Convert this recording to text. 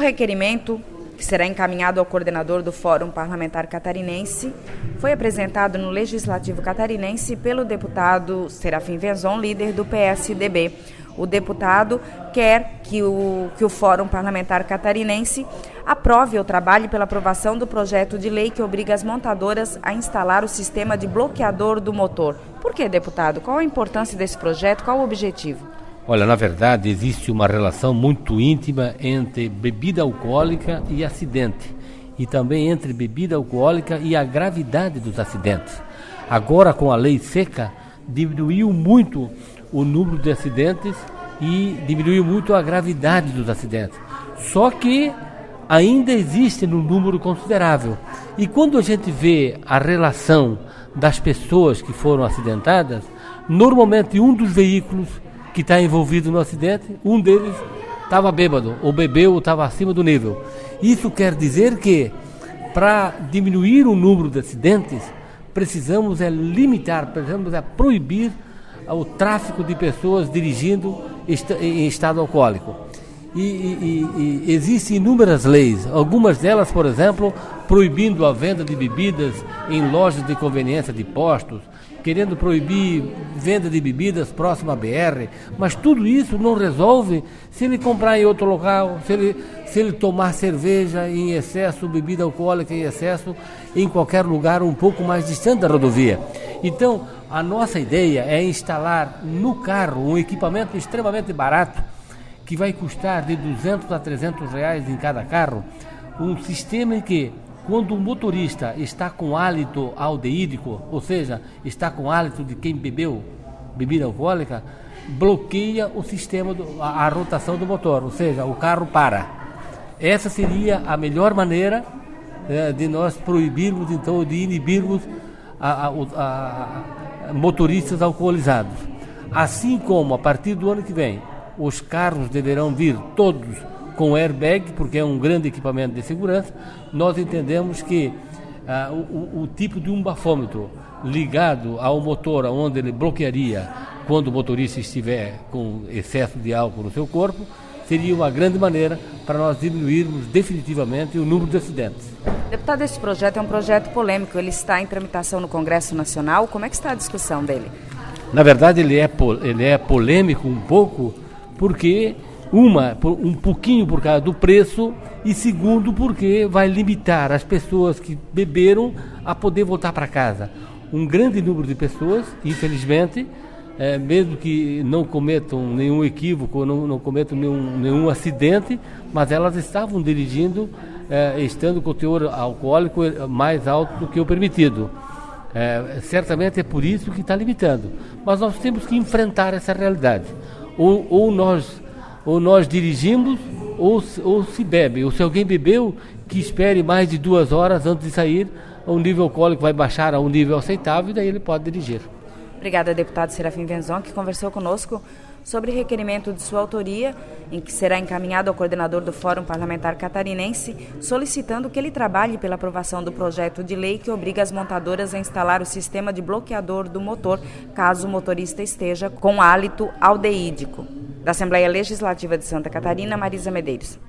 requerimento, que será encaminhado ao coordenador do Fórum Parlamentar Catarinense, foi apresentado no Legislativo Catarinense pelo deputado Serafim Venzon, líder do PSDB. O deputado quer que o Fórum Parlamentar Catarinense aprove ou trabalhe pela aprovação do projeto de lei que obriga as montadoras a instalar o sistema de bloqueador do motor. Por que, deputado? Qual a importância desse projeto? Qual o objetivo? Olha, na verdade, existe uma relação muito íntima entre bebida alcoólica e acidente, e também entre bebida alcoólica e a gravidade dos acidentes. Agora, com a lei seca, diminuiu muito o número de acidentes e diminuiu muito a gravidade dos acidentes. Só que ainda existe um número considerável. E quando a gente vê a relação das pessoas que foram acidentadas, normalmente um dos veículos que está envolvido no acidente, um deles estava bêbado, ou bebeu, ou estava acima do nível. Isso quer dizer que, para diminuir o número de acidentes, precisamos proibir o tráfico de pessoas dirigindo em estado alcoólico. E existem inúmeras leis, algumas delas, por exemplo, proibindo a venda de bebidas em lojas de conveniência de postos, querendo proibir venda de bebidas próximo à BR, mas tudo isso não resolve se ele comprar em outro local, se ele tomar cerveja em excesso, bebida alcoólica em excesso, em qualquer lugar um pouco mais distante da rodovia. Então, a nossa ideia é instalar no carro um equipamento extremamente barato, que vai custar de R$200 a R$300 em cada carro, um sistema em que, quando o motorista está com hálito aldeídico, ou seja, está com hálito de quem bebeu bebida alcoólica, bloqueia o sistema, a rotação do motor, ou seja, o carro para. Essa seria a melhor maneira de nós proibirmos, então, de inibirmos motoristas alcoolizados. Assim como, a partir do ano que vem, os carros deverão vir todos com airbag, porque é um grande equipamento de segurança, nós entendemos que o tipo de um bafômetro ligado ao motor, onde ele bloquearia quando o motorista estiver com excesso de álcool no seu corpo, seria uma grande maneira para nós diminuirmos definitivamente o número de acidentes. Deputado, esse projeto é um projeto polêmico, ele está em tramitação no Congresso Nacional, como é que está a discussão dele? Na verdade, ele é polêmico um pouco, porque um pouquinho por causa do preço e segundo porque vai limitar as pessoas que beberam a poder voltar para casa. Um grande número de pessoas, infelizmente, mesmo que não cometam nenhum equívoco, não cometam nenhum acidente, mas elas estavam dirigindo estando com o teor alcoólico mais alto do que o permitido. Certamente é por isso que está limitando. Mas nós temos que enfrentar essa realidade. Ou nós dirigimos, ou se bebe. Ou se alguém bebeu, que espere mais de 2 horas antes de sair, o nível alcoólico vai baixar a um nível aceitável e daí ele pode dirigir. Obrigada, deputado Serafim Venzon, que conversou conosco sobre requerimento de sua autoria, em que será encaminhado ao coordenador do Fórum Parlamentar Catarinense, solicitando que ele trabalhe pela aprovação do projeto de lei que obriga as montadoras a instalar o sistema de bloqueador do motor, caso o motorista esteja com hálito aldeídico. Da Assembleia Legislativa de Santa Catarina, Marisa Medeiros.